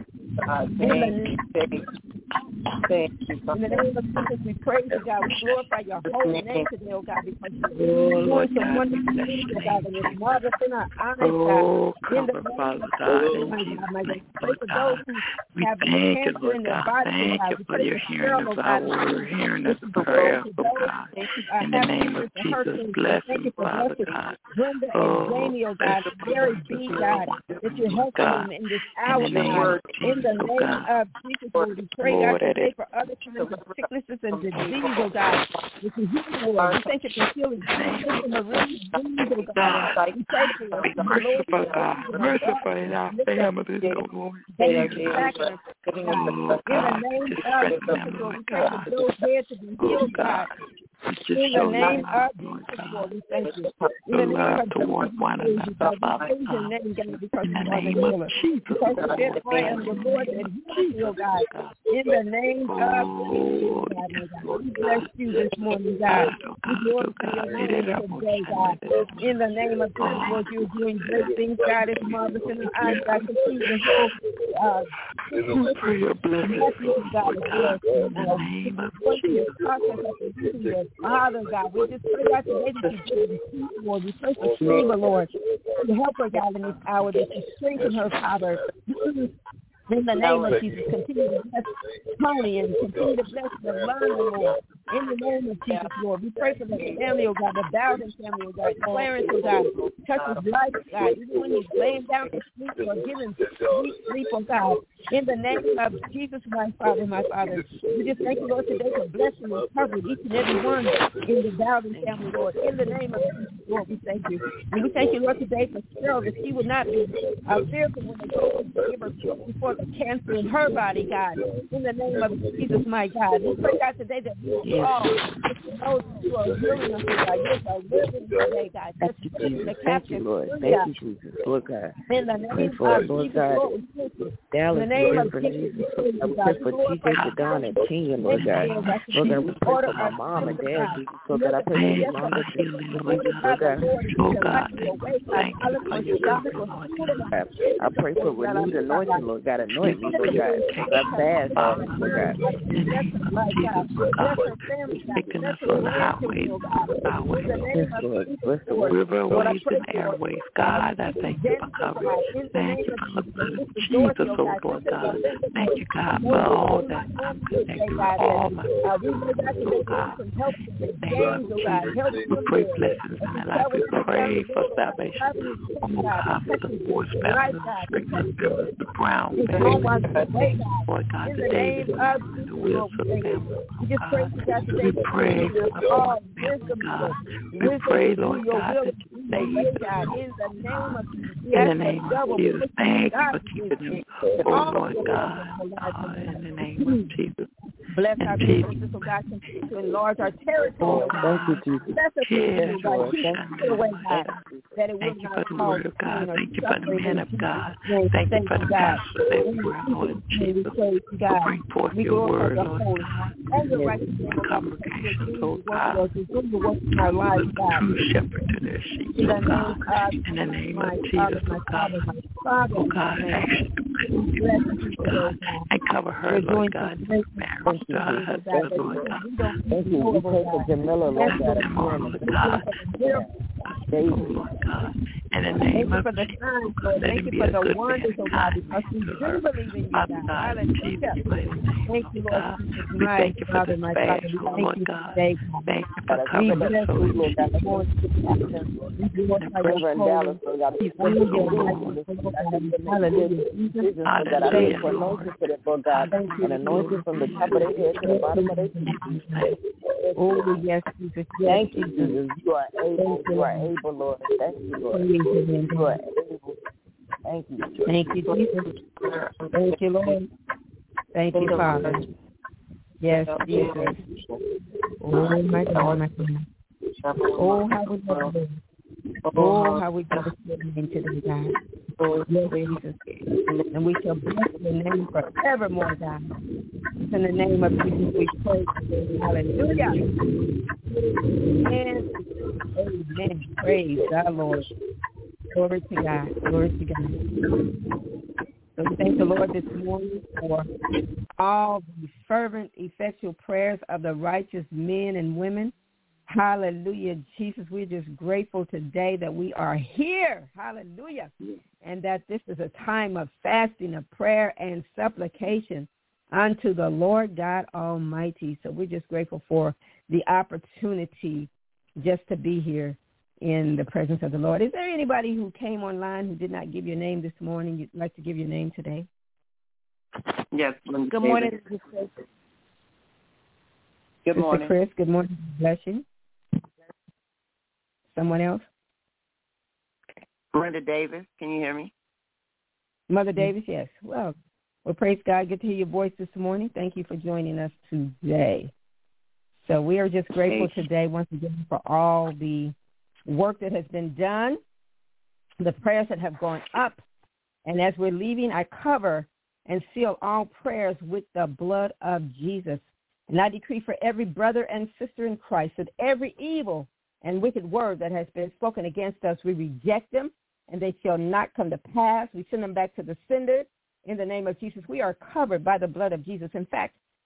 In the Thank you, in the name of Jesus, we praise you, God. We glorify your holy name today, oh God, because you're doing some wonderful things, oh God, and it's marvelous in our eyes, God. In the name of Jesus, my God, my God. Pray for those who have cancer in their body, oh God. We pray for Cheryl, oh God. We're hearing this prayer, oh God. In the name of Jesus, bless them, Father God. Brenda and Jamie, oh God. Mary B, God, that you're helping them in this hour, God. In the name of Jesus, Lord, we pray, God, today for other kinds of sicknesses and disease, oh God. We can heal, Lord. We thank you for healing. Sister Marie, oh God. We pray for your be merciful, God. Merciful in our families, oh Lord. In the name of Jesus, Lord, we pray for those here to be healed, God. In the name of Jesus, Lord, we thank you. In the name of toward one another, Father God. In the name of Jesus, because I am the Lord and you, oh God. In the name of Jesus, God, we bless you this morning, God. We glorify your name today, God. In the name of Jesus, Lord, you're doing great things, God. It's marvelous in the eyes, God. Continue to hold uh, for your blessings, Lord God. In the name of Jesus. Father, God, we just pray, God, today that you give them peace, Lord. We pray for Sheba, Lord, to help her, God, in this hour, that you strengthen her, Father. In the name of Jesus, continue to bless Tony and continue to bless the Lana, Lord. In the name of Jesus, Lord, we pray for the family, oh God, the Bowden family, oh God, Clarence, oh God, touch his life, God, even when he's laying down to sleep, Lord, give him sweet sleep, oh God. In the name of Jesus, my Father, my Father, we just thank you, Lord, today for blessing and covering each and every one in the Bowden family, Lord. In the name of Jesus, Lord, we thank you. And we thank you, Lord, today for Cheryl, that she would not be uh, fearful when they go to give her before the cancer in her body, God. In the name of Jesus, my God. We pray, God, today that we will all know that you are healing us, God. You are living today, God. Thank you, Jesus. Thank you, Lord. Thank you, Jesus. Lord God. In the name of Lord Jesus, God. Lord, we thank you. Dallas, In the name of for Jesus, Jesus. I pray for T J Sedon and Kenya, Lord God. Lord God, we pray for my mom and dad, Jesus. Lord God, I pray for Yolanda, Lord God. Oh God, thank you for your covering, Lord God. I pray for renewed anointing, Lord God. Anoint me, Lord God. I fast, Lord God. In the name of Jesus, God, taking us on the highways, byways, Yes, Lord. Bless the word. riverways and airways. God, I thank you for covering. Thank you for the blood of Jesus, oh Lord God. Thank you, God, for all that I'm connected with, all my oh God. In the name of Jesus, we pray blessings in their life. We pray for salvation. Oh God, for the Force family, the Strickland family, the Brown family, Lord God, the Davis family, the Wilson family, oh God. We pray for the Ford family, God. We pray, Lord God, that you save us, oh in the name of Jesus. Thank you for keeping them, oh Lord God, uh, in the name of Jesus. Bless our businesses, oh God, continue to enlarge our territory. Thank you, Jesus. Bless us, Yes, God. Keep us the way, God, that it will Thank you not for the word of God. Thank you for the man of God. Thank Thank you for the pastors everywhere, Lord Jesus. To bring forth your word, Lord God. The congregations, oh God. True shepherd to their sheep, oh God. In the name of Jesus, oh God. Oh God, I ask you to bless you, God, and cover her, Lord God. Marriage to her husband, Lord God. Thank you. We pray for Jamila, Lord God. And more, Lord God. Oh, Lord God. In the name of Jesus, oh God, let him be a good man, a kind man to her. Father God, in Jesus' mighty name, Lord God. We thank you for this fast, oh Lord God. Thank you for covering us, so we and Reverend Dallas, Lord God. Hallelujah, for anointing for them, Lord God, and anointing from the top of their head to the bottom of their feet. Oh, yes, Jesus. Thank you, Jesus. You are able. You are able, Lord. Thank you, Lord. You are able. Thank you. Thank you, Jesus. Thank you, Lord. Thank you, Father. Yes, Jesus. Oh, my God, my God. Oh, how we love you. Oh, how we bless your name today, God. Oh, yes, Jesus. And we shall bless your name forevermore, God. In the name of Jesus, we pray. Hallelujah. Amen. Amen. Praise God, Lord. Glory to God. Glory to God. So we thank the Lord this morning for all the fervent, effectual prayers of the righteous men and women. Hallelujah, Jesus. We're just grateful today that we are here. Hallelujah. And that this is a time of fasting, of prayer, and supplication unto the Lord God Almighty. So we're just grateful for the opportunity just to be here in the presence of the Lord. Is there anybody who came online who did not give your name this morning? You'd like to give your name today? Yes. Good morning, Mister Chris. Good morning. Mister Chris, good morning. Bless you. Someone else? Brenda Davis, can you hear me? Mother Davis, yes. Well, well, praise God. Good to hear your voice this morning. Thank you for joining us today. So we are just grateful today once again for all the work that has been done, the prayers that have gone up. And as we're leaving, I cover and seal all prayers with the blood of Jesus. And I decree for every brother and sister in Christ that every evil and wicked word that has been spoken against us, we reject them, and they shall not come to pass. We send them back to the sender in the name of Jesus. We are covered by the blood of Jesus. In fact,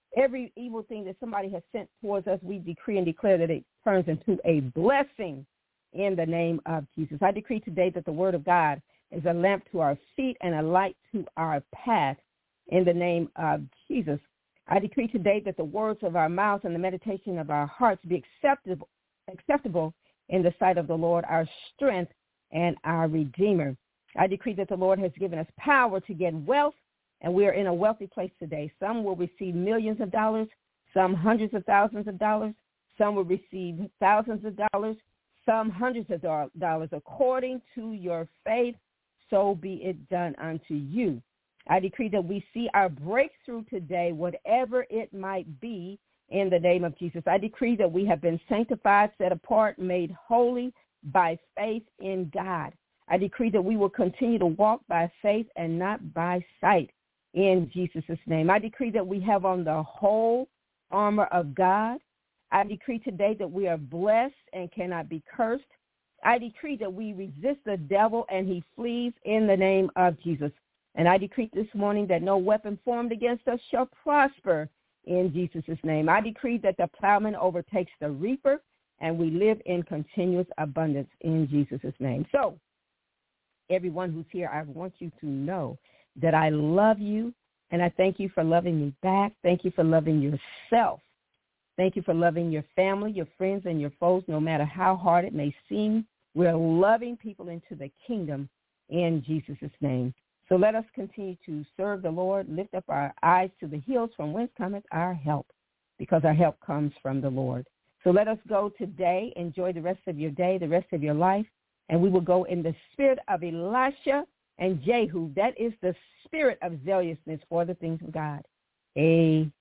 Every evil thing that somebody has sent towards us, we decree and declare that it turns into a blessing in the name of Jesus. I decree today that the word of God is a lamp to our feet and a light to our path in the name of Jesus. I decree today that the words of our mouths and the meditation of our hearts be acceptable, acceptable in the sight of the Lord, our strength and our Redeemer. I decree that the Lord has given us power to get wealth, and we are in a wealthy place today. Some will receive millions of dollars, some hundreds of thousands of dollars, some will receive thousands of dollars, some hundreds of dollars. According to your faith, so be it done unto you. I decree that we see our breakthrough today, whatever it might be, in the name of Jesus. I decree that we have been sanctified, set apart, made holy by faith in God. I decree that we will continue to walk by faith and not by sight in Jesus' name. I decree that we have on the whole armor of God. I decree today that we are blessed and cannot be cursed. I decree that we resist the devil and he flees in the name of Jesus. And I decree this morning that no weapon formed against us shall prosper in Jesus' name. I decree that the plowman overtakes the reaper and we live in continuous abundance in Jesus' name. So, everyone who's here, I want you to know that I love you, and I thank you for loving me back. Thank you for loving yourself. Thank you for loving your family, your friends, and your foes, no matter how hard it may seem. We're loving people into the kingdom in Jesus' name. So let us continue to serve the Lord, lift up our eyes to the hills from whence cometh our help, because our help comes from the Lord. So let us go today, enjoy the rest of your day, the rest of your life, and we will go in the spirit of Elisha and Jehu. That is the spirit of zealousness for the things of God. Amen.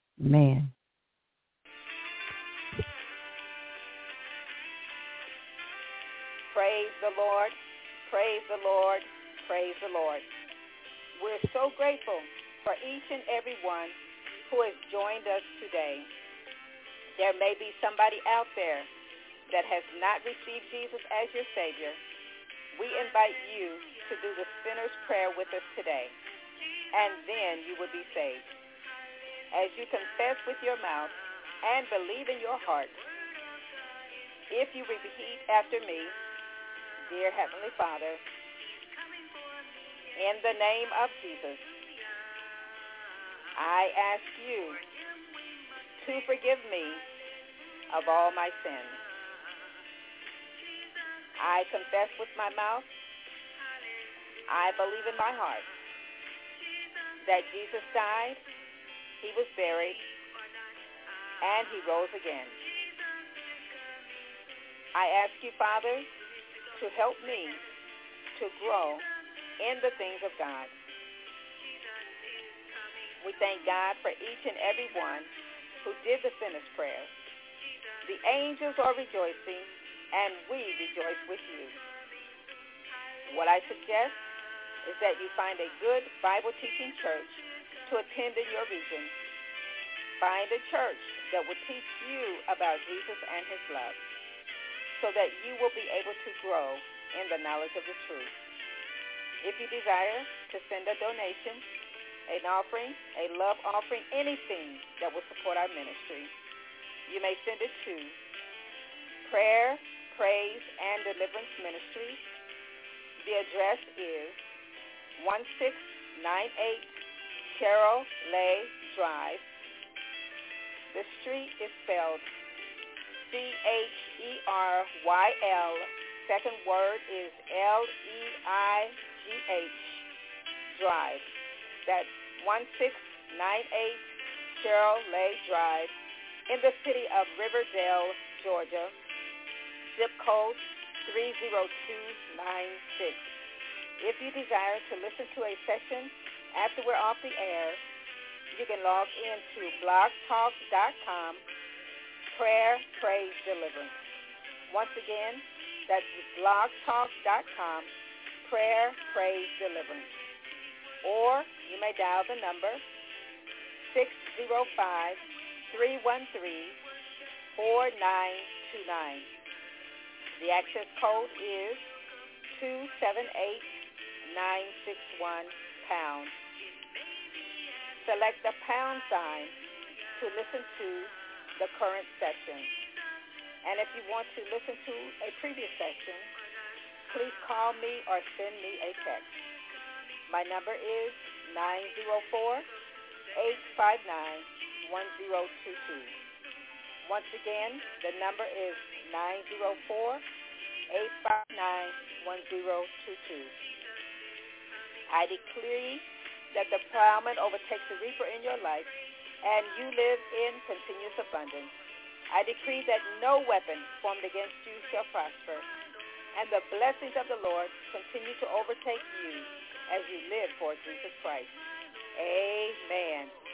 Praise the Lord, praise the Lord, praise the Lord. We're so grateful for each and every one who has joined us today. There may be somebody out there that has not received Jesus as your Savior. We invite you to do the sinner's prayer with us today, and then you will be saved. As you confess with your mouth and believe in your heart, if you repeat after me, dear Heavenly Father, in the name of Jesus, I ask you to forgive me of all my sins. I confess with my mouth, I believe in my heart that Jesus died, he was buried, and he rose again. I ask you, Father, to help me to grow in the things of God. We thank God for each and every one who did the sinner's prayer. The angels are rejoicing, and we rejoice with you. What I suggest is that you find a good Bible-teaching church to attend in your region. Find a church that will teach you about Jesus and his love, so that you will be able to grow in the knowledge of the truth. If you desire to send a donation, an offering, a love offering, anything that will support our ministry, you may send it to Prayer, Praise, and Deliverance Ministries. The address is one six nine eight Cheryl Lay Drive. The street is spelled C H E R Y L. Second word is L E I G H Drive. That's one six nine eight Cheryl Lay Drive in the city of Riverdale, Georgia. Zip code three zero two nine six. If you desire to listen to a session after we're off the air, you can log into blog talk dot com, Prayer, Praise, Deliverance. Once again, that's blog talk dot com, Prayer, Praise, Deliverance. Or you may dial the number six zero five, three one three, four nine two nine. The access code is two seven eight, nine six one, pound. Select the pound sign to listen to the current session. And if you want to listen to a previous session, please call me or send me a text. My number is nine zero four, eight five nine, one zero two two. Once again, the number is nine zero four, eight five nine, one zero two two. I decree that the plowman overtakes the reaper in your life, and you live in continuous abundance. I decree that no weapon formed against you shall prosper, and the blessings of the Lord continue to overtake you as you live for Jesus Christ. Amen.